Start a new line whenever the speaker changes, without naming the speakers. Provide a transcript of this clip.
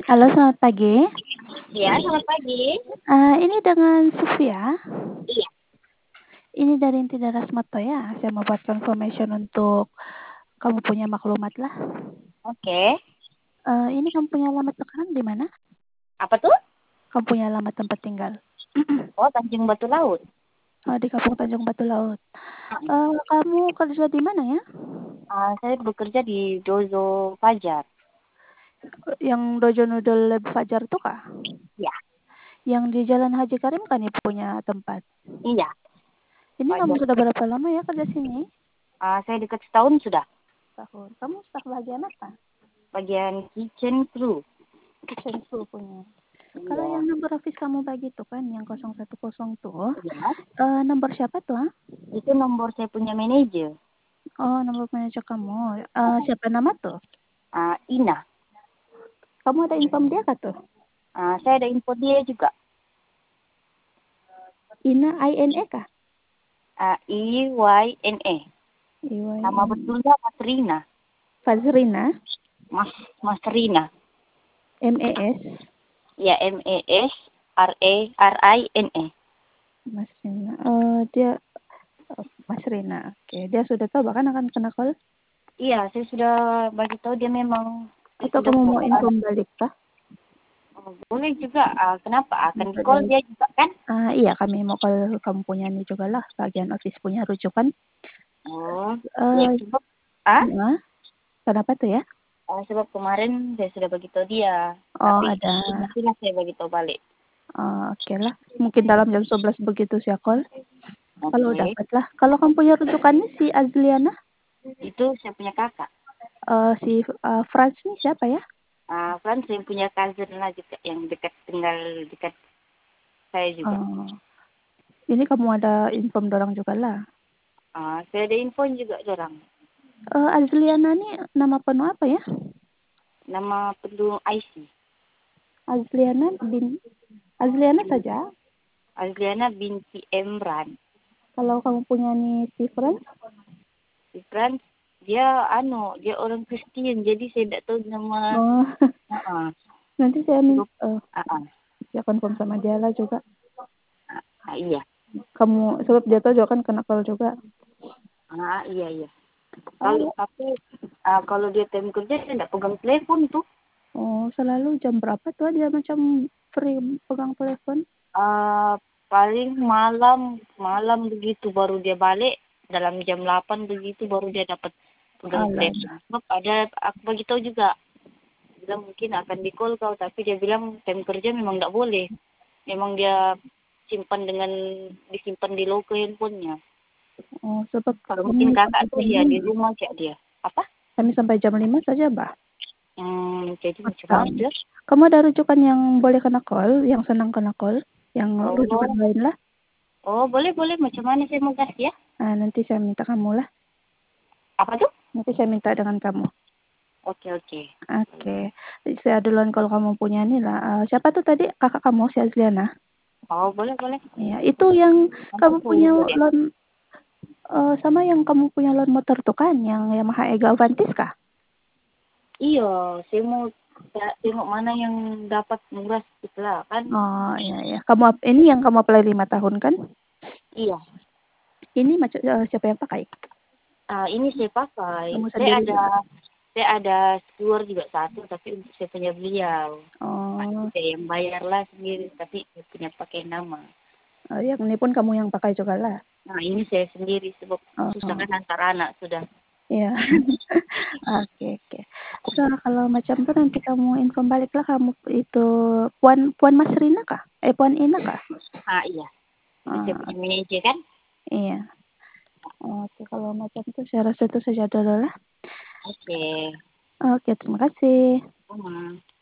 Halo, selamat pagi.
Iya, selamat pagi.
Ini dengan Sofia.
Iya.
Ini dari Inti Daras Moto ya. Saya mau buat confirmation untuk kamu punya maklumat lah.
Oke.
Ini kamu punya alamat sekarang di mana?
Apa tuh?
Kamu punya alamat tempat tinggal?
Oh, Tanjung Batu Laut.
Di Kampung Tanjung Batu Laut.
Mm.
Kamu kerja di mana ya?
Saya bekerja di Dozo Fajar.
Yang Dojo Noodle Lab Fajar tuh kah?
Iya.
Yang di Jalan Haji Karim kan ya punya tempat?
Iya,
Ini kamu
Fajar.
sudah berapa lama ya kerja sini?
Saya dekat setahun sudah.
Tahun. Kamu staf bagian apa?
Bagian kitchen crew.
Kitchen crew punya. Kalau
Iya.
yang nomor office kamu bagi tuh kan, yang 010 tuh,
Iya.
nomor siapa tuh?
Itu nomor saya punya manajer.
Oh, nomor manajer kamu. Siapa nama tuh?
Ina.
Kamu ada inform dia kah tuh?
Saya ada info dia juga.
Ina INE kah?
IYNE. Nama
IYN.
betulnya Mas Rina.
Fazrina.
Mas Rina.
MES.
Ya, MESRARINE.
Mas Rina. Dia Mas Rina. Oke, dia sudah tahu bahkan akan kena call.
Iya, saya sudah bagi tahu dia memang
Atau
sudah
kamu mau
kok.
inform balik kah?
Boleh juga. Kenapa? Akan
Bisa
di-call
dari.
dia juga kan?
Iya, kami mau call kamu punya ini juga lah, bagian office punya rujukan.
Oh, ya
Eh,
sebab
nah, kenapa tuh ya?
sebab kemarin saya sudah bagi tahu dia.
Oh,
Tapi
ada.
nantilah saya bagi tahu balik.
Oke lah. Mungkin dalam jam 11 begitu sih call. Kalau
Oke.
dapat lah. Kalau kamu punya rujukannya si Azliana,
Itu saya punya kakak.
si Franz nih siapa ya?
Kan saya punya cousin lah juga yang dekat tinggal dekat saya juga.
Ini kamu ada inform dorang juga lah.
Saya ada info juga orang.
Azliana nih nama penuh apa ya?
Nama penuh IC.
Azliana saja.
Azliana binti Emran.
Kalau kamu punya nih si Franz,
Ifran dia orang Kristen, jadi saya tidak tahu nama.
oh,
uh,
nanti saya
Cukup.
saya confirm sama dia lah juga.
Iya.
Kamu sebab dia tahu juga kan kena call juga.
Iya. Kalau dia time kerja saya tidak pegang telepon tuh.
Oh, selalu jam berapa tuh dia macam free pegang telepon?
Paling malam begitu baru dia balik, dalam jam 8 begitu baru dia dapat pegang telepon. Sebab aku bagi tahu juga, bilang mungkin akan di-call kau, tapi dia bilang time kerja memang tidak boleh. Memang dia disimpan di loker handphonenya.
Oh, sebab
Kalau
kami
mungkin kakak
sampai
tuh
jam
ya di
5.
rumah kayak dia. Apa?
Kami sampai jam 5 saja, Mbak.
Jadi macam
Atau,
mana?
kamu ada rujukan yang boleh kena call, yang senang kena call, yang rujukan
Oh,
lain lah.
boleh. Macam mana saya mau kasih ya?
Nanti saya minta kamu lah.
Apa tuh?
Nanti saya minta dengan kamu.
Oke.
Oke. Saya duluan kalau kamu punya nih lah. Siapa tuh tadi kakak kamu si Azliana?
Oh, boleh.
Iya, itu yang
Nanti
kamu
saya
punya
info dia.
loan sama yang kamu punya loan motor tuh kan, yang Yamaha Ega Avantis kah?
Iya, saya mau tengok mana yang dapat murah itulah kan.
Oh, iya. Ini yang kamu apply 5 tahun kan?
Iya.
Ini macam siapa yang pakai?
Ini saya pakai.
Kamu sendiri juga.
Saya ada keluar juga satu, tapi untuk saya punya beliau.
Oh,
Saya yang bayar lah sendiri, tapi saya punya pakai nama.
yang ini pun kamu yang pakai juga lah.
Ini saya sendiri sebab susah
Oh,
kan antar anak sudah.
iya. Oke. So, kalau macam tuh nanti kamu info balik lah kamu itu Puan Mas Rina kah? Puan Ina kah?
Iya. Itu saya punya manajer kan.
Iya. Oke, kalau macam itu saya rasa itu saja dulu lah.
Oke.
Oke, terima kasih.